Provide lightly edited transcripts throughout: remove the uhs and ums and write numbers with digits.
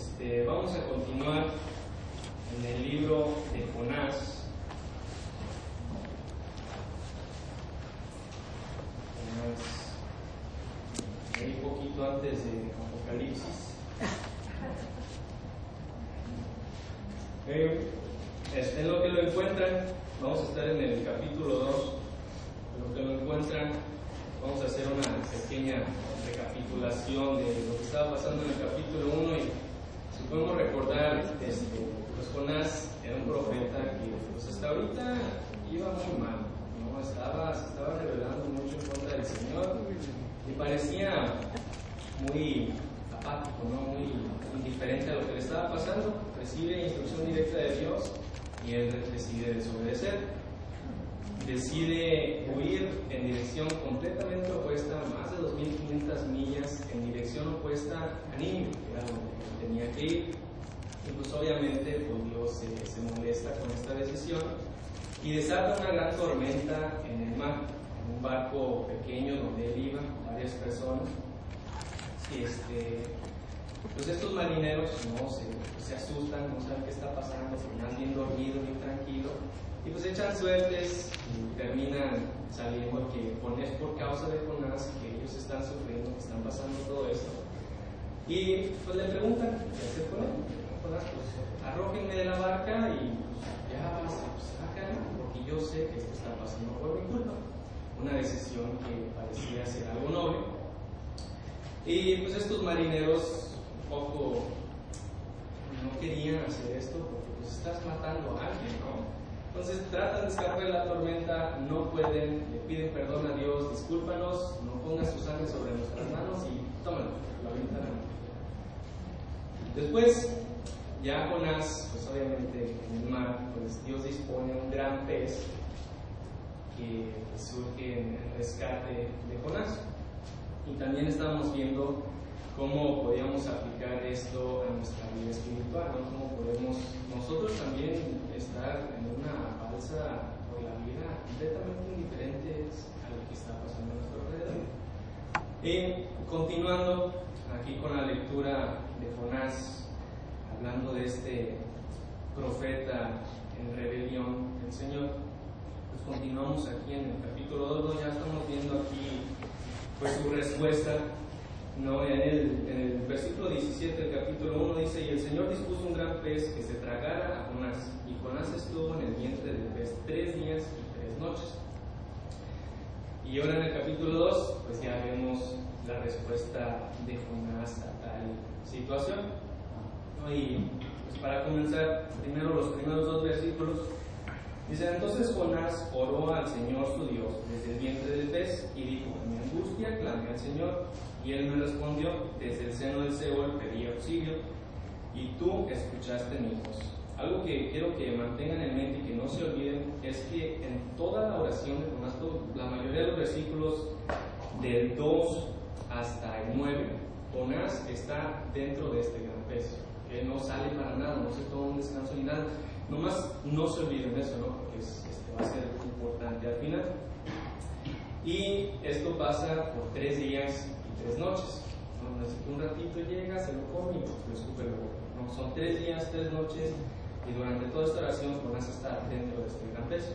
vamos a continuar en el libro de Jonás. Un poquito antes de Apocalipsis. En lo que lo encuentran, vamos a estar en el capítulo 2. En lo que lo encuentran, vamos a hacer una pequeña recapitulación de lo que estaba pasando en el capítulo 1. Y si podemos recordar, pues Jonás era un profeta que pues hasta ahorita iba muy mal, ¿no? Se estaba rebelando mucho en contra del Señor y parecía muy apático, ¿no? Muy indiferente a lo que le estaba pasando. Recibe instrucción directa de Dios y él decide desobedecer. Decide huir en dirección completamente opuesta, más de 2.500 millas en dirección opuesta a Nínive, que era donde tenía que ir. Y pues obviamente pues Dios se molesta con esta decisión y desata una gran tormenta en el mar, en un barco pequeño donde él iba, varias personas. Y pues estos marineros se asustan, no saben qué está pasando, se quedan bien dormidos, bien tranquilos, y pues echan suertes y terminan saliendo que es por causa de Jonás que ellos están sufriendo, que están pasando todo esto. Y pues le preguntan, ¿qué hacer con él? Jonás, pues arrójenme de la barca y pues ya sacan, porque yo sé que esto está pasando por mi culpa. Una decisión que parecía ser algo noble. Y pues estos marineros un poco no querían hacer esto porque pues estás matando a alguien, ¿no? Entonces tratan de escapar de la tormenta, no pueden, le piden perdón a Dios, discúlpanos, no pongas tu sangre sobre nuestras manos y tómalo, la avientan. Después, ya Jonás, pues obviamente en el mar, pues Dios dispone un gran pez que surge en el rescate de Jonás. Y también estábamos viendo cómo podíamos aplicar esto a nuestra vida espiritual, ¿no? Cómo podemos nosotros también estar en una balsa por la vida completamente indiferentes a lo que está pasando a nuestro alrededor. Y continuando aquí con la lectura de Jonás, hablando de este profeta en rebelión del Señor, pues continuamos aquí en el capítulo 2, ya estamos viendo aquí pues su respuesta, ¿no? En el versículo 17 del capítulo 1 dice: y el Señor dispuso un gran pez que se tragara a Jonás, y Jonás estuvo en el vientre del pez 3 días y 3 noches. Y ahora en el capítulo 2 pues ya vemos la respuesta de Jonás a tal situación, ¿no? Y pues para comenzar, primero los primeros 2 versículos. Dice: entonces Jonás oró al Señor su Dios desde el vientre del pez y dijo: en mi angustia clamé al Señor, y él me respondió, desde el seno del Seol pedí auxilio, y tú escuchaste mi voz. Algo que quiero que mantengan en mente y que no se olviden es que en toda la oración de Jonás, la mayoría de los versículos del 2 hasta el 9, Jonás está dentro de este gran pez, que no sale para nada, no se toma un descanso ni nada. Nomás no se olviden de eso, ¿no? Porque va a ser importante al final. Y esto pasa por 3 días y 3 noches. ¿No? Así que un ratito llega, se lo come y lo escupe luego, ¿no? Son 3 días, 3 noches, y durante toda esta oración Jonás está dentro de este gran pez.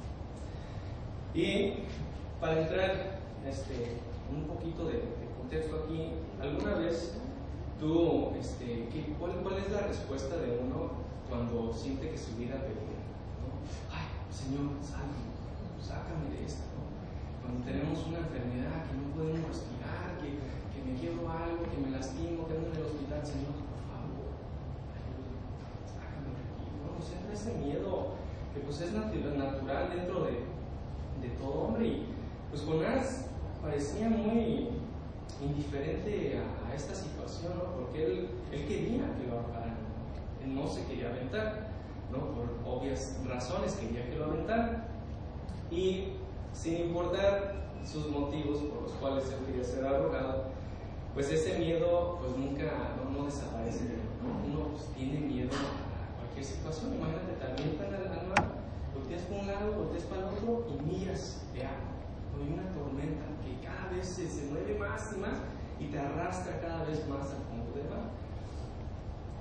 Y para entrar un poquito de contexto aquí, ¿alguna vez tú, cuál es la respuesta de uno cuando siente que su vida peligra, ¿no? Ay, Señor, sácame de esto, ¿no? Cuando tenemos una enfermedad que no podemos respirar, que me quiebro algo, que me lastimo, que ando en el hospital, Señor, por favor, ayúdame, sácame de aquí, ¿no? Siempre ese miedo que pues es natural dentro de todo hombre. Y pues Jonás parecía muy indiferente a esta situación, ¿no? Porque él quería que lo ahorcaran. Él no se quería aventar, ¿no? Por obvias razones quería que lo aventaran. Y sin importar sus motivos por los cuales él quería ser ahorcado, pues ese miedo pues nunca no desaparece, ¿no? Uno pues tiene miedo a cualquier situación. Imagínate, te avientan al mar, volteas para un lado, volteas para el otro y miras de agua. Hay una tormenta que cada vez se mueve más y más y te arrastra cada vez más al fondo del mar.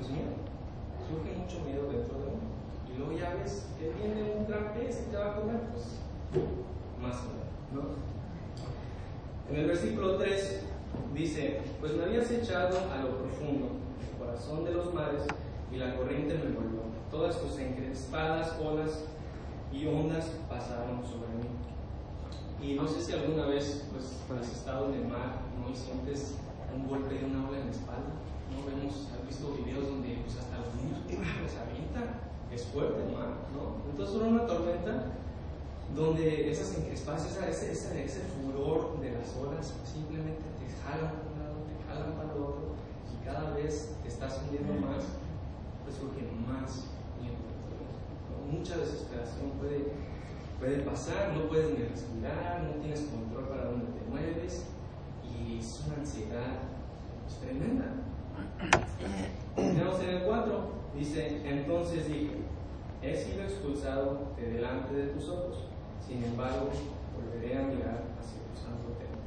pues miedo, surge mucho miedo dentro de uno. Y luego ya ves que viene un gran pez y te va a comer, pues más o menos, ¿no? En el versículo 3 dice: pues me habías echado a lo profundo, el corazón de los mares, y la corriente me envolvió. Todas tus encrespadas olas y ondas pasaron sobre mí. Y no sé si alguna vez pues has estado en el mar, ¿no? Y sientes un golpe de una ola en la espalda, ¿no? Has visto videos donde pues hasta los niños se avientan, es fuerte el mar, ¿no? Entonces era una tormenta donde esas encrespadas, ese furor de las olas, pues, simplemente te jalan para un lado, te jalan para el otro, y cada vez te estás hundiendo más, pues surge más miedo, ¿no? Mucha desesperación puede pasar, no puedes ni respirar, no tienes control para dónde te mueves, y es una ansiedad pues, tremenda. Tenemos en el 4, dice: entonces dije, he sido expulsado de delante de tus ojos, sin embargo volveré a mirar hacia tu santo templo.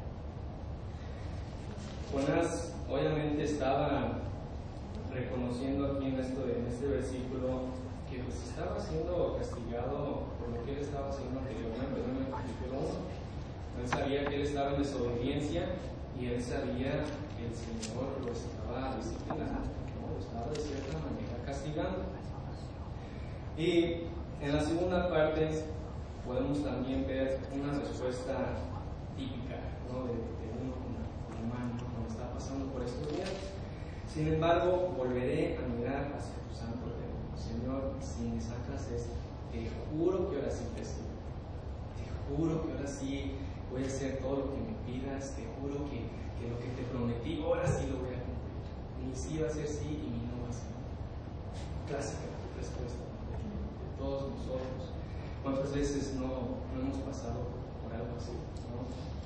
Jonás obviamente estaba reconociendo aquí en este versículo que pues estaba siendo castigado por lo que él estaba haciendo anteriormente, en el capítulo 1. Él sabía que él estaba en desobediencia y él sabía que el Señor lo estaba disciplinando, ¿no? Lo estaba de cierta manera castigando. Y en la segunda parte podemos también ver una respuesta típica, ¿no? de uno como humano cuando está pasando por estos días. Sin embargo, volveré a mirar hacia tu santo templo. Señor, si me sacas esto, te juro que ahora sí te sigo. Te juro que ahora sí voy a hacer todo lo que me pidas. Te juro que lo que te prometí, ahora sí lo voy a cumplir. Mi sí va a ser sí y mi no va a ser no. Clásica respuesta de todos nosotros. ¿Cuántas veces no hemos pasado por algo así, ¿no?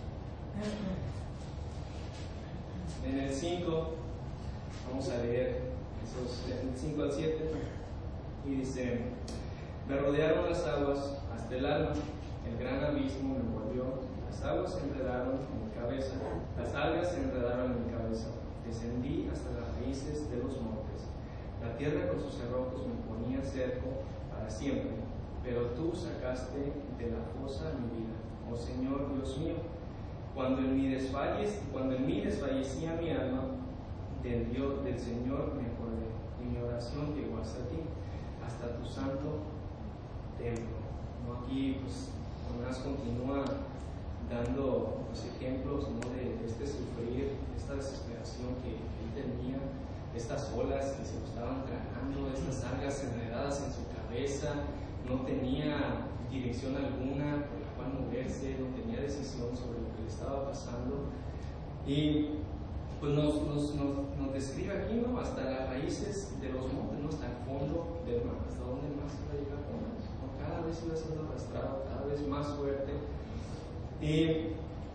En el 5, vamos a leer del 5 al 7, y dice: me rodearon las aguas hasta el alma, el gran abismo me envolvió, las aguas se enredaron en mi cabeza, las algas se enredaron en mi cabeza, descendí hasta las raíces de los montes, la tierra con sus cerrojos me ponía cerco para siempre, pero tú sacaste de la fosa mi vida, oh Señor Dios mío. Cuando en mí desfallecía mi alma, del Señor me acordé, y mi oración llegó hasta ti, hasta tu santo templo. ¿No? Aquí pues Jonás continúa dando pues, ejemplos, ¿no? de este sufrir, de esta desesperación que él tenía, estas olas que se lo estaban tragando, estas algas enredadas en su cabeza, no tenía dirección alguna por la cual moverse, no tenía decisión sobre lo que le estaba pasando. Y pues nos describe aquí, ¿no? Hasta las raíces de los montes, ¿no? Hasta el fondo del mar, hasta donde más iba a llegar con eso, ¿no? Cada vez iba siendo arrastrado, cada vez más fuerte. Y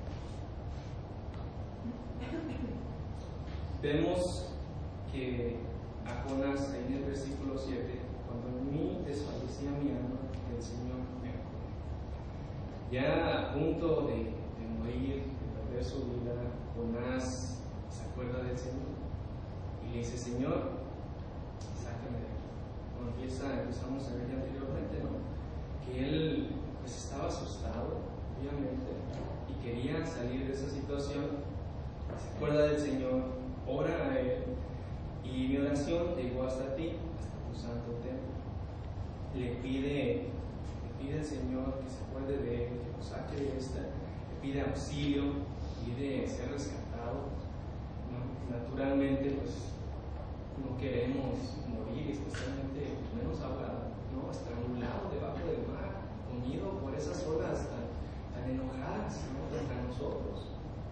vemos que a Jonás, ahí en el versículo 7, cuando en mí desfallecía mi alma, el Señor me acordó. Ya a punto de morir, de perder su vida, Jonás se acuerda del Señor y le dice: Señor, sácame de aquí. Como empezamos a ver ya anteriormente, ¿no? Que él pues estaba asustado, obviamente, y quería salir de esa situación. Se acuerda del Señor, ora a él, y mi oración llegó hasta ti, hasta tu santo templo. Le pide al Señor que se acuerde de él, que lo saque de esta, le pide auxilio, pide ser rescatado, ¿no? Naturalmente pues no queremos morir, especialmente pues, menos ahogado, ¿no? Estrangulado debajo del mar, comido por esas olas tan enojadas, ¿no? Contra nosotros.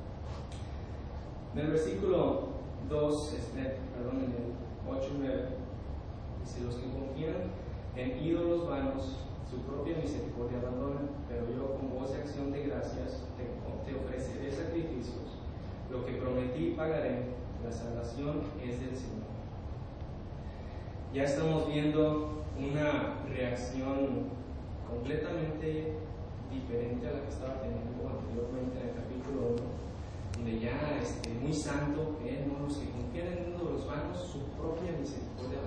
En el versículo 2, en el 8-9, dice: los que confían en ídolos vanos su propia misericordia abandonan, pero yo con voz de acción de gracias te ofreceré sacrificios, lo que prometí pagaré, la salvación es del Señor. Ya estamos viendo una reacción completamente diferente a la que estaba teniendo anteriormente en el capítulo 1, donde ya muy santo, ¿no? Los que confían en ídolos vanos su propia misericordia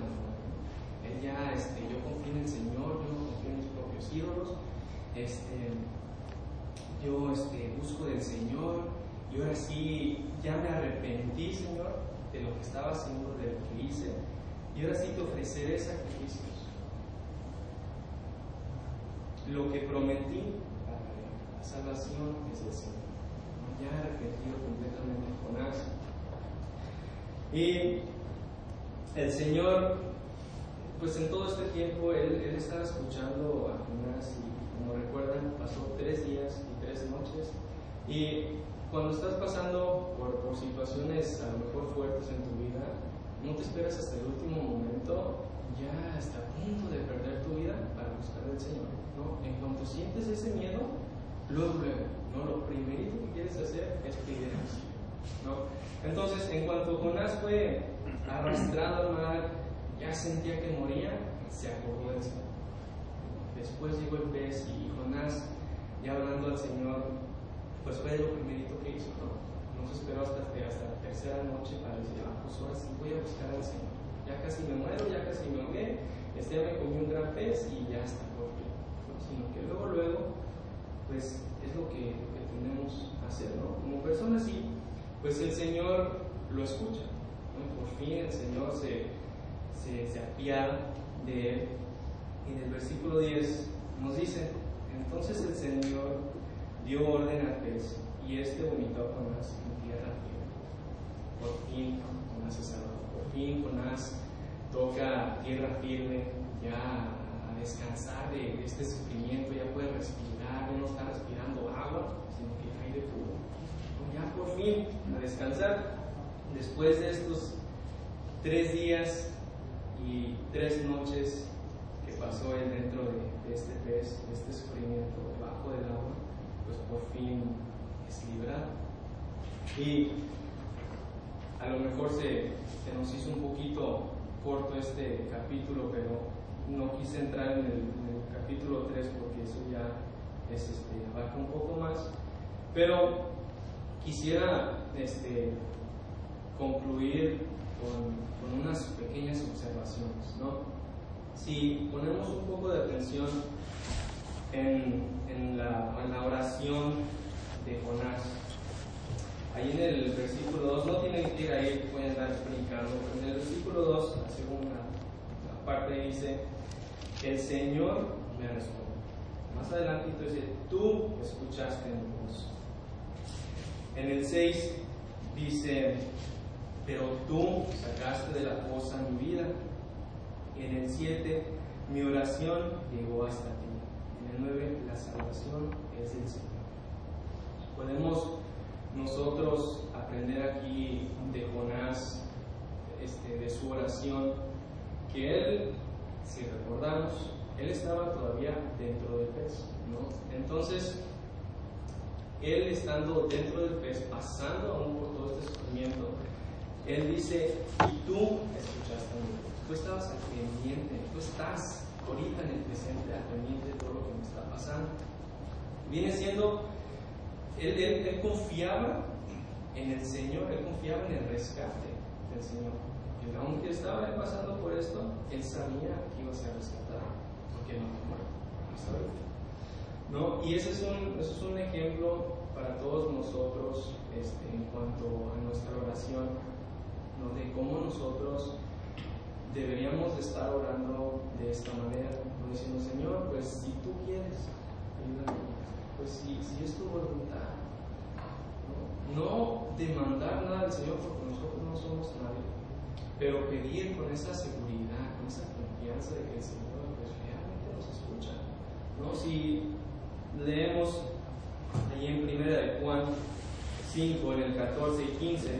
ya yo confío en el Señor, yo no confío en mis propios ídolos, yo busco del Señor, y ahora sí ya me arrepentí, Señor, de lo que estaba haciendo, de lo que hice, y ahora sí te ofreceré sacrificios. Lo que prometí para la salvación es del Señor. Ya arrepentido completamente Jonás. Y el Señor, pues en todo este tiempo, él estaba escuchando a Jonás, y como recuerdan, pasó 3 días y 3 noches. Y cuando estás pasando por situaciones a lo mejor fuertes en tu vida, no te esperas hasta el último momento, ya hasta a punto de perder tu vida para buscar al Señor, ¿no? En cuanto sientes ese miedo, luego, ¿no? Lo primerito que quieres hacer es pedir auxilio, ¿no? Entonces, en cuanto Jonás fue arrastrado al mar, ya sentía que moría, se acordó del Señor. Después llegó el pez y Jonás, ya hablando al Señor, pues fue lo primerito que hizo, ¿no? No se esperó hasta la tercera noche para decir, pues ahora sí voy a buscar al Señor. Ya casi me muero, ya casi me ahogué, ya me comí un gran pez y ya está por fin, ¿no? Sino que luego, pues es lo que tenemos que hacer, ¿no? Como personas, sí, pues el Señor lo escucha, ¿no? Por fin el Señor se apiada de él. Y en el versículo 10 nos dice: entonces el Señor dio orden al pez, y vomitó a Jonás en tierra firme. Por fin Jonás es salvado. Por fin Jonás toca tierra firme, ya a descansar de este sufrimiento, ya puede respirar, ya no está respirando agua, sino que aire puro. Ya por fin a descansar, después de estos 3 días y 3 noches que pasó él dentro de este pez, de este sufrimiento debajo del agua, pues por fin es librado. Y a lo mejor se nos hizo un poquito corto este capítulo, pero no quise entrar en el capítulo 3 porque eso ya abarca un poco más. Pero quisiera concluir con unas pequeñas observaciones, ¿no? Si ponemos un poco de atención en la oración de Jonás, ahí en el versículo 2, no tienen que ir ahí, pueden estar explicando, pero en el versículo 2, la segunda parte dice: el Señor me responde. Más adelante dice: tú escuchaste mi voz. En el 6 dice: pero tú sacaste de la fosa mi vida. En el 7, mi oración llegó hasta ti. En el 9, la salvación es del Señor. Podemos nosotros aprender aquí de Jonás, de su oración, que él, si recordamos, él estaba todavía dentro del pez, ¿no? Entonces, él estando dentro del pez, pasando aún por todo este sufrimiento, él dice: y tú escuchaste a mí. Tú estabas al pendiente, tú estás ahorita en el presente al pendiente de todo lo que me está pasando. Viene siendo, él confiaba en el Señor, él confiaba en el rescate del Señor. Y aunque estaba él pasando por esto, él sabía que iba a ser rescatado, porque no había muerto, ¿no? Y ese es un ejemplo para todos nosotros en cuanto a nuestra oración, ¿no? De cómo nosotros deberíamos de estar orando de esta manera, diciendo: Señor, pues si tú quieres, ayúdame, pues si es tu voluntad, no demandar nada del Señor porque nosotros no somos nadie, pero pedir con esa seguridad, con esa confianza de que el Señor pues realmente nos escucha, ¿no? Si leemos allí en 1 de Juan 5, en el 14 y 15,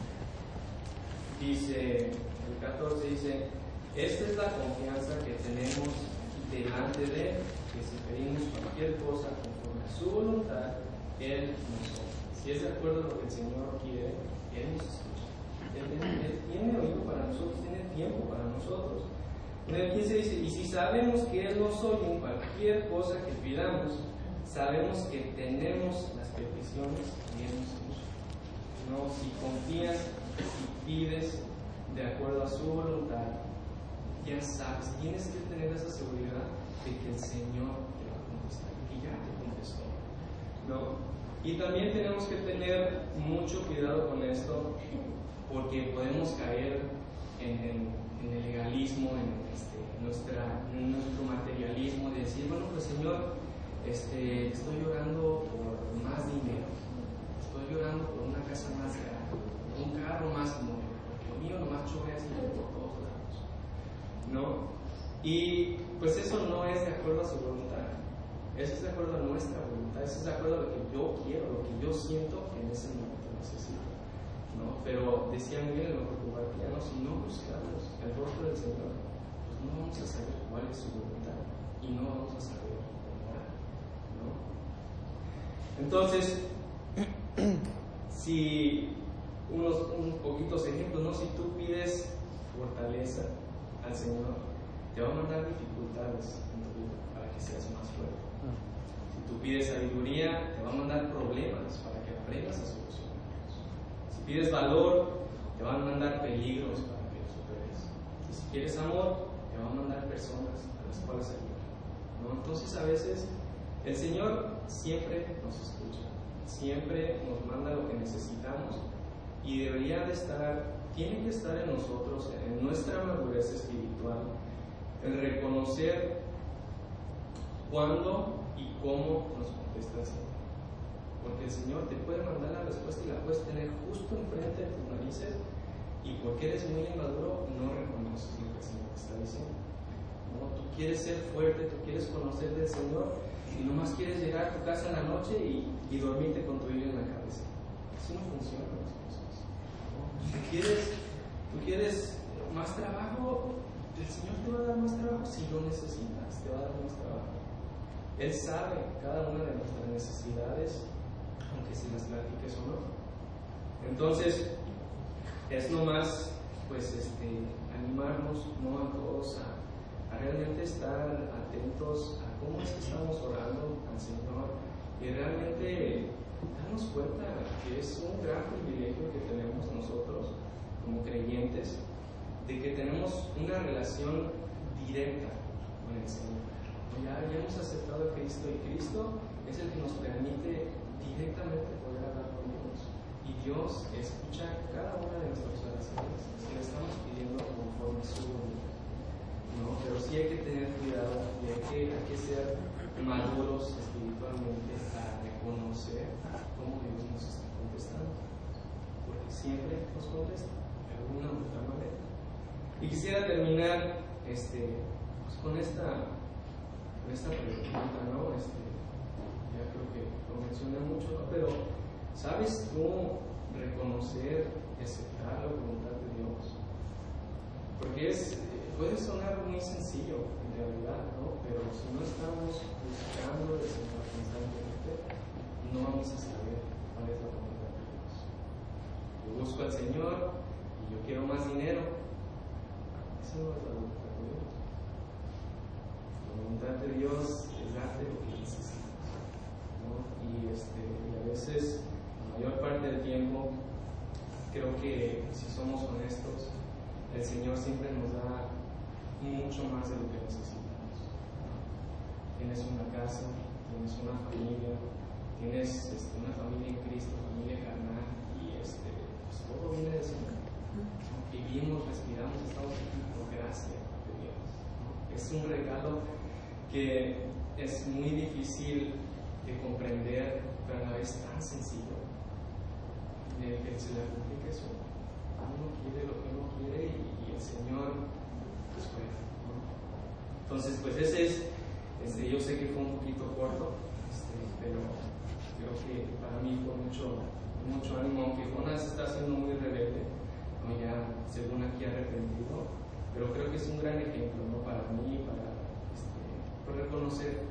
dice, el 14 dice: esta es la confianza que tenemos delante de Él, que si pedimos cualquier cosa conforme a su voluntad, Él nos oye. Si es de acuerdo a lo que el Señor quiere, Él nos escucha. Él tiene oído para nosotros, tiene tiempo para nosotros. En el 15 dice: y si sabemos que Él nos oye en cualquier cosa que pidamos, sabemos que tenemos las peticiones que hemos hecho. No, si confías, si pides de acuerdo a su voluntad, ya sabes, tienes que tener esa seguridad de que el Señor te va a contestar, que ya te contestó, ¿no? Y también tenemos que tener mucho cuidado con esto, porque podemos caer en el legalismo, en nuestro materialismo, de decir, bueno, pues Señor, estoy llorando por más dinero, estoy llorando por una casa más grande, por un carro más nuevo, porque lo mío nomás chorea así por todos lados, ¿no? Y pues eso no es de acuerdo a su voluntad, eso es de acuerdo a nuestra voluntad, eso es de acuerdo a lo que yo quiero, lo que yo siento que en ese momento necesito, ¿no? Pero decía Miguel en lo que compartíamos, si no buscamos el rostro del Señor, pues no vamos a saber cuál es su voluntad y no vamos a saber orar, ¿no? Entonces, si unos poquitos ejemplos, ¿no? Si tú pides fortaleza al Señor, te va a mandar dificultades en tu vida para que seas más fuerte. Si tú pides sabiduría, te va a mandar problemas para que aprendas a solucionarlos. Si pides valor, te va a mandar peligros para que los superes. Y si quieres amor, te va a mandar personas a las cuales ayudar, ¿no? Entonces a veces el Señor siempre nos escucha, siempre nos manda lo que necesitamos y tiene que estar en nosotros, en nuestra madurez espiritual, el reconocer cuándo y cómo nos contesta el Señor. Porque el Señor te puede mandar la respuesta y la puedes tener justo enfrente de tus narices, y porque eres muy inmaduro no reconoces lo que el Señor te está diciendo, ¿no? Tú quieres ser fuerte, tú quieres conocer del Señor y nomás quieres llegar a tu casa en la noche y dormirte con tu Biblia en la cabeza. Así no funcionan las cosas, ¿no? Tú quieres más trabajo, el Señor te va a dar más trabajo si lo necesitas, te va a dar más trabajo. Él sabe cada una de nuestras necesidades, aunque si las platiques o no. Entonces, es nomás, pues, animarnos, ¿no? A todos a realmente estar atentos a cómo es que estamos orando al Señor y realmente darnos cuenta que es un gran privilegio que tenemos nosotros como creyentes, de que tenemos una relación directa con el Señor. Ya hemos aceptado a Cristo y Cristo es el que nos permite directamente poder hablar con Dios. Y Dios escucha cada una de nuestras oraciones si le estamos pidiendo conforme su voluntad, ¿no? Pero sí hay que tener cuidado y hay que ser maduros espiritualmente para reconocer cómo Dios nos está contestando, porque siempre nos contesta de alguna u otra manera. Y quisiera terminar pues con esta pregunta, ¿no? Ya creo que lo mencioné mucho, ¿no? Pero ¿sabes tú reconocer y aceptar la voluntad de Dios? Porque puede sonar muy sencillo en realidad, ¿no? Pero si no estamos buscando el Señor constantemente, no vamos a saber cuál es la voluntad de Dios. Yo busco al Señor y yo quiero más dinero. Esa no es la voluntad de Dios. La voluntad de Dios es darte lo que necesitas, ¿no? Y a veces, la mayor parte del tiempo, creo que si somos honestos, el Señor siempre nos da mucho más de lo que necesitamos, ¿no? Tienes una casa, tienes una familia, tienes una familia en Cristo, familia carnal, y pues todo viene del Señor, ¿no? Vivimos, respiramos, estamos aquí por gracia de Dios, ¿no? Es un regalo que es muy difícil de comprender, pero a la vez tan sencillo, de que se le complica eso. Uno quiere lo que uno quiere y el Señor pues puede, ¿no? Entonces, pues ese es, yo sé que fue un poquito corto, pero creo que para mí fue mucho ánimo, aunque Jonás está siendo muy rebelde, ¿no? Ya según aquí arrepentido, pero creo que es un gran ejemplo, ¿no? Para mí, para reconocer